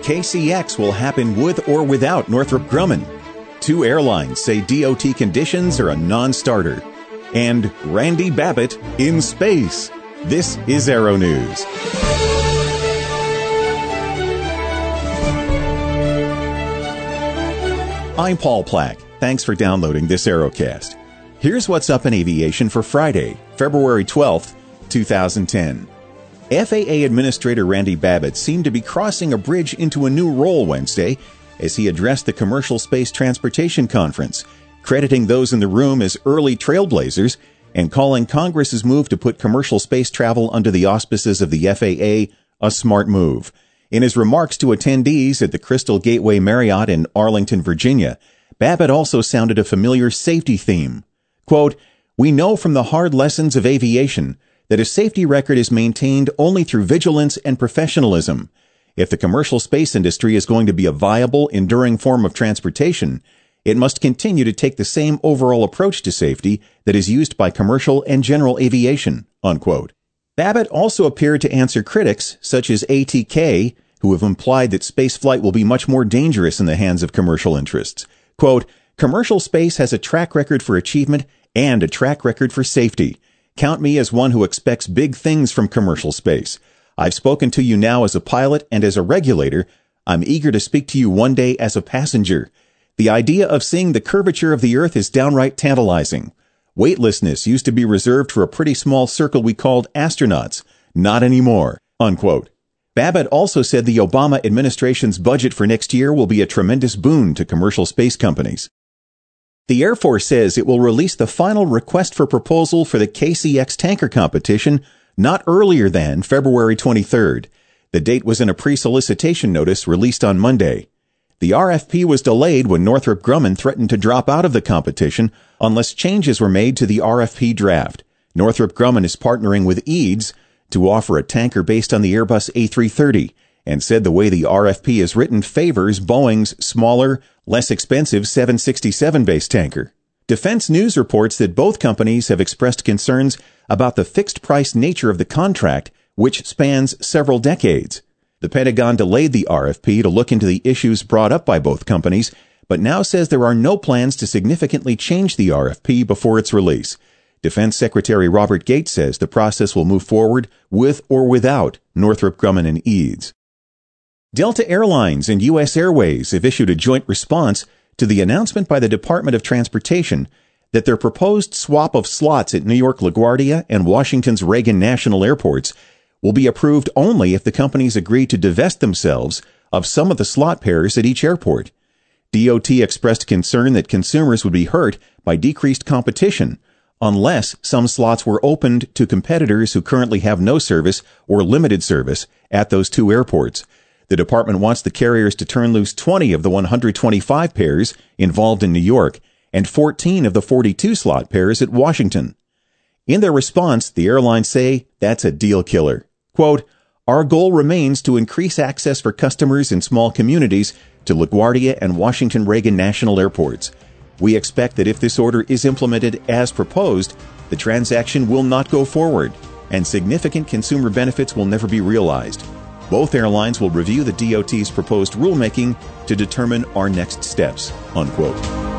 KCX will happen with or without Northrop Grumman. 2 airlines say DOT conditions are a non-starter. And Randy Babbitt in space. This is Aero News. I'm Paul Plack. Thanks for downloading this Aerocast. Here's what's up in aviation for Friday, February 12th, 2010. FAA Administrator Randy Babbitt seemed to be crossing a bridge into a new role Wednesday as he addressed the Commercial Space Transportation Conference, crediting those in the room as early trailblazers and calling Congress's move to put commercial space travel under the auspices of the FAA a smart move. In his remarks to attendees at the Crystal Gateway Marriott in Arlington, Virginia, Babbitt also sounded a familiar safety theme. Quote, "We know from the hard lessons of aviation that a safety record is maintained only through vigilance and professionalism. If the commercial space industry is going to be a viable, enduring form of transportation, it must continue to take the same overall approach to safety that is used by commercial and general aviation," unquote. Babbitt also appeared to answer critics, such as ATK, who have implied that spaceflight will be much more dangerous in the hands of commercial interests. Quote, "Commercial space has a track record for achievement and a track record for safety. Count me as one who expects big things from commercial space. I've spoken to you now as a pilot and as a regulator. I'm eager to speak to you one day as a passenger. The idea of seeing the curvature of the Earth is downright tantalizing. Weightlessness used to be reserved for a pretty small circle we called astronauts. Not anymore," unquote. Babbitt also said the Obama administration's budget for next year will be a tremendous boon to commercial space companies. The Air Force says it will release the final request for proposal for the KCX tanker competition not earlier than February 23rd. The date was in a pre-solicitation notice released on Monday. The RFP was delayed when Northrop Grumman threatened to drop out of the competition unless changes were made to the RFP draft. Northrop Grumman is partnering with EADS to offer a tanker based on the Airbus A330 and said the way the RFP is written favors Boeing's smaller, less expensive 767-based tanker. Defense News reports that both companies have expressed concerns about the fixed-price nature of the contract, which spans several decades. The Pentagon delayed the RFP to look into the issues brought up by both companies, but now says there are no plans to significantly change the RFP before its release. Defense Secretary Robert Gates says the process will move forward with or without Northrop Grumman and EADS. Delta Airlines and U.S. Airways have issued a joint response to the announcement by the Department of Transportation that their proposed swap of slots at New York LaGuardia and Washington's Reagan National Airports will be approved only if the companies agree to divest themselves of some of the slot pairs at each airport. DOT expressed concern that consumers would be hurt by decreased competition unless some slots were opened to competitors who currently have no service or limited service at those 2 airports. The department wants the carriers to turn loose 20 of the 125 pairs involved in New York and 14 of the 42 slot pairs at Washington. In their response, the airlines say that's a deal killer. Quote, "Our goal remains to increase access for customers in small communities to LaGuardia and Washington Reagan National Airports. We expect that if this order is implemented as proposed, the transaction will not go forward, and significant consumer benefits will never be realized. Both airlines will review the DOT's proposed rulemaking to determine our next steps," unquote.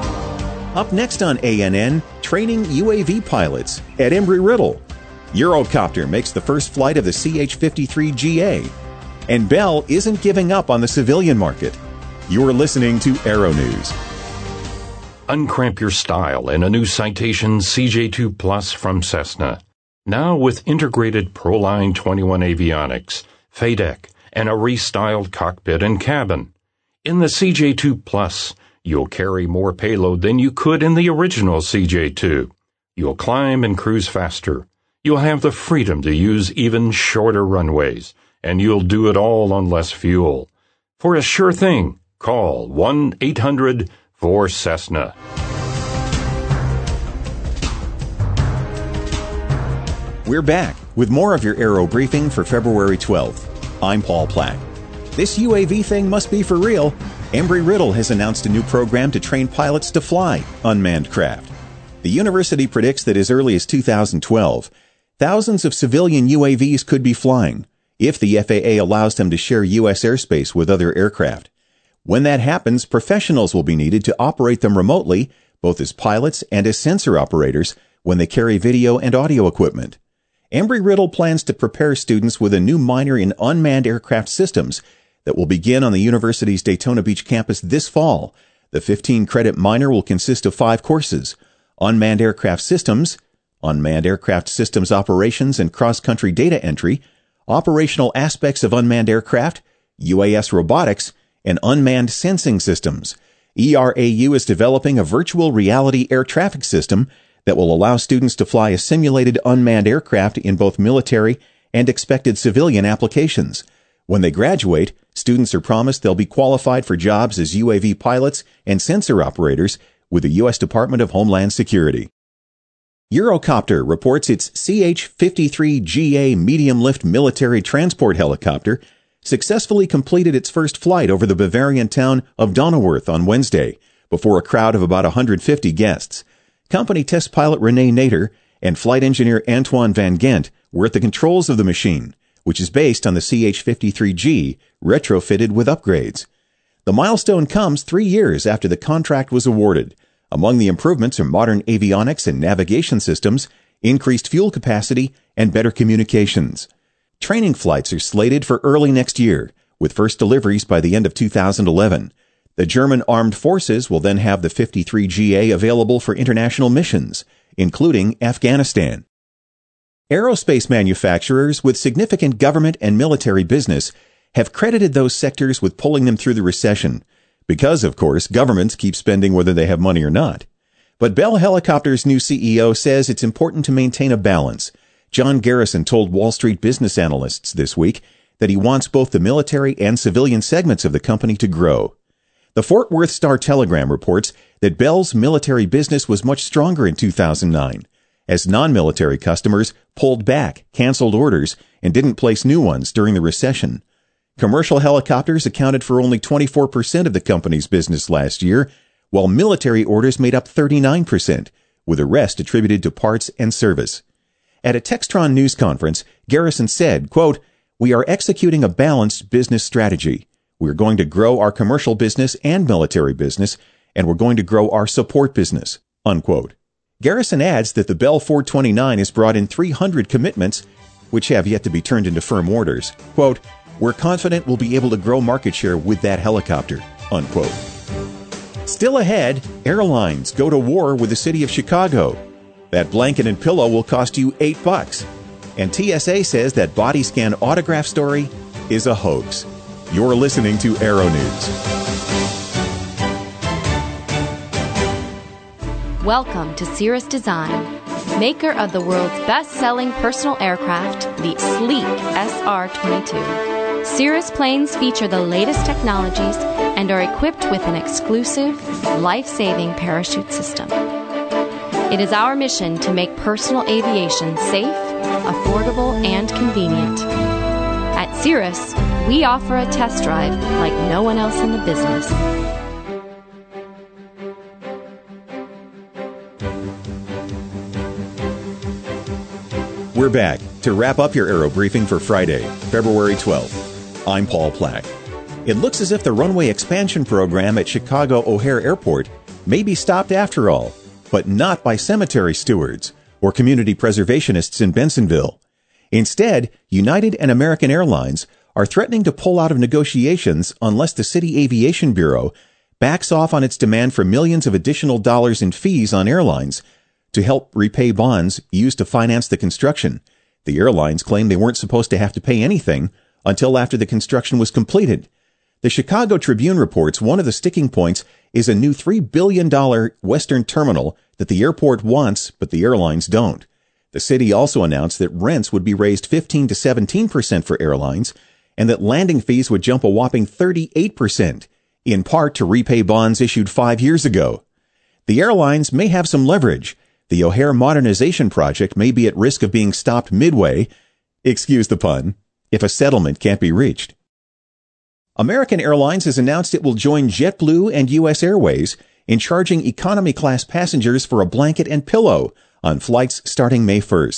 Up next on ANN, training UAV pilots at Embry-Riddle. Eurocopter makes the first flight of the CH-53GA. And Bell isn't giving up on the civilian market. You're listening to Aero News. Uncramp your style in a new Citation CJ2 Plus from Cessna. Now with integrated Proline 21 avionics, FADEC, and a restyled cockpit and cabin. In the CJ2 Plus, you'll carry more payload than you could in the original CJ2. You'll climb and cruise faster. You'll have the freedom to use even shorter runways, and you'll do it all on less fuel. For a sure thing, call 1-800-4Cessna. We're back with more of your Aero Briefing for February 12th. I'm Paul Plack. This UAV thing must be for real. Embry-Riddle has announced a new program to train pilots to fly unmanned craft. The university predicts that as early as 2012, thousands of civilian UAVs could be flying. if the FAA allows them to share U.S. airspace with other aircraft. When that happens, professionals will be needed to operate them remotely, both as pilots and as sensor operators, when they carry video and audio equipment. Embry-Riddle plans to prepare students with a new minor in unmanned aircraft systems that will begin on the university's Daytona Beach campus this fall. The 15-credit minor will consist of 5 courses: unmanned aircraft systems operations and cross-country data entry, operational aspects of unmanned aircraft, UAS robotics, and unmanned sensing systems. ERAU is developing a virtual reality air traffic system that will allow students to fly a simulated unmanned aircraft in both military and expected civilian applications. When they graduate, students are promised they'll be qualified for jobs as UAV pilots and sensor operators with the U.S. Department of Homeland Security. Eurocopter reports its CH-53GA medium-lift military transport helicopter successfully completed its first flight over the Bavarian town of Donauwörth on Wednesday, before a crowd of about 150 guests. Company test pilot René Nader and flight engineer Antoine Van Gent were at the controls of the machine, which is based on the CH-53G, retrofitted with upgrades. The milestone comes 3 years after the contract was awarded. Among the improvements are modern avionics and navigation systems, increased fuel capacity, and better communications. Training flights are slated for early next year, with first deliveries by the end of 2011. The German Armed Forces will then have the 53GA available for international missions, including Afghanistan. Aerospace manufacturers with significant government and military business have credited those sectors with pulling them through the recession, because, of course, governments keep spending whether they have money or not. But Bell Helicopter's new CEO says it's important to maintain a balance. John Garrison told Wall Street business analysts this week that he wants both the military and civilian segments of the company to grow. The Fort Worth Star-Telegram reports that Bell's military business was much stronger in 2009, as non-military customers pulled back, canceled orders, and didn't place new ones during the recession. Commercial helicopters accounted for only 24% of the company's business last year, while military orders made up 39%, with the rest attributed to parts and service. At a Textron news conference, Garrison said, quote, "We are executing a balanced business strategy. We're going to grow our commercial business and military business, and we're going to grow our support business," unquote. Garrison adds that the Bell 429 has brought in 300 commitments, which have yet to be turned into firm orders. Quote, "We're confident we'll be able to grow market share with that helicopter," unquote. Still ahead, airlines go to war with the city of Chicago. That blanket and pillow will cost you $8. And TSA says that body scan autograph story is a hoax. You're listening to Aero News. Welcome to Cirrus Design, maker of the world's best-selling personal aircraft, the sleek SR-22. Cirrus planes feature the latest technologies and are equipped with an exclusive, life-saving parachute system. It is our mission to make personal aviation safe, affordable, and convenient. At Cirrus, we offer a test drive like no one else in the business. We're back to wrap up your Aero Briefing for Friday, February 12th. I'm Paul Plack. It looks as if the runway expansion program at Chicago O'Hare Airport may be stopped after all, but not by cemetery stewards or community preservationists in Bensonville. Instead, United and American Airlines are threatening to pull out of negotiations unless the City Aviation Bureau backs off on its demand for millions of additional dollars in fees on airlines to help repay bonds used to finance the construction. The airlines claim they weren't supposed to have to pay anything until after the construction was completed. The Chicago Tribune reports one of the sticking points is a new $3 billion Western terminal that the airport wants, but the airlines don't. The city also announced that rents would be raised 15 to 17% for airlines, and that landing fees would jump a whopping 38%, in part to repay bonds issued 5 years ago. The airlines may have some leverage. The O'Hare modernization project may be at risk of being stopped midway, excuse the pun, if a settlement can't be reached. American Airlines has announced it will join JetBlue and U.S. Airways in charging economy class passengers for a blanket and pillow on flights starting May 1st.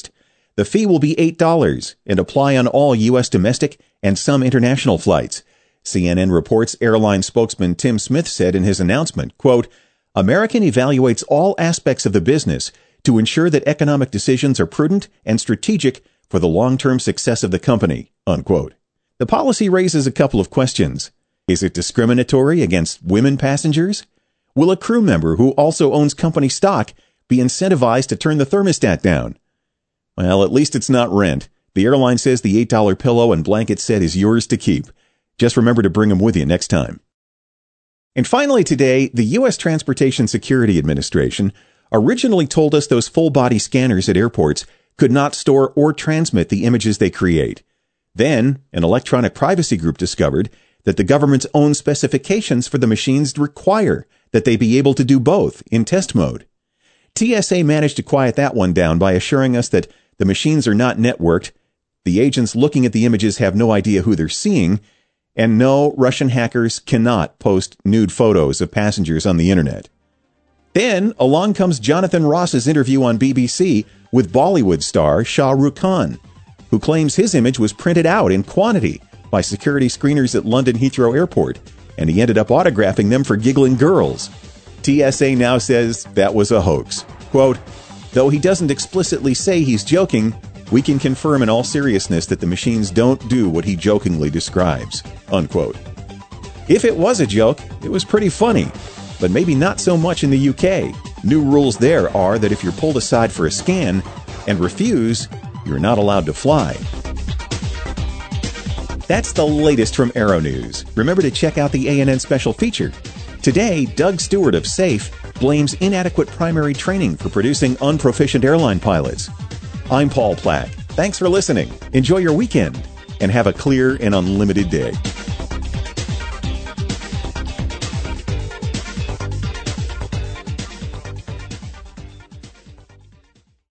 The fee will be $8 and apply on all U.S. domestic and some international flights. CNN reports airline spokesman Tim Smith said in his announcement, quote, American evaluates all aspects of the business to ensure that economic decisions are prudent and strategic for the long-term success of the company, unquote. The policy raises a couple of questions. Is it discriminatory against women passengers? Will a crew member who also owns company stock be incentivized to turn the thermostat down? Well, at least it's not rent. The airline says the $8 pillow and blanket set is yours to keep. Just remember to bring them with you next time. And finally today, the U.S. Transportation Security Administration originally told us those full-body scanners at airports could not store or transmit the images they create. Then, an electronic privacy group discovered that the government's own specifications for the machines require that they be able to do both in test mode. TSA managed to quiet that one down by assuring us that the machines are not networked, the agents looking at the images have no idea who they're seeing, and no, Russian hackers cannot post nude photos of passengers on the internet. Then, along comes Jonathan Ross's interview on BBC with Bollywood star Shah Rukh Khan, who claims his image was printed out in quantity by security screeners at London Heathrow Airport, and he ended up autographing them for giggling girls. TSA now says that was a hoax. Quote, though he doesn't explicitly say he's joking, we can confirm in all seriousness that the machines don't do what he jokingly describes, unquote. If it was a joke, it was pretty funny, but maybe not so much in the UK. New rules there are that if you're pulled aside for a scan and refuse, you're not allowed to fly. That's the latest from Aero News. Remember to check out the ANN special feature. Today, Doug Stewart of SAFE blames inadequate primary training for producing unproficient airline pilots. I'm Paul Plack. Thanks for listening. Enjoy your weekend and have a clear and unlimited day.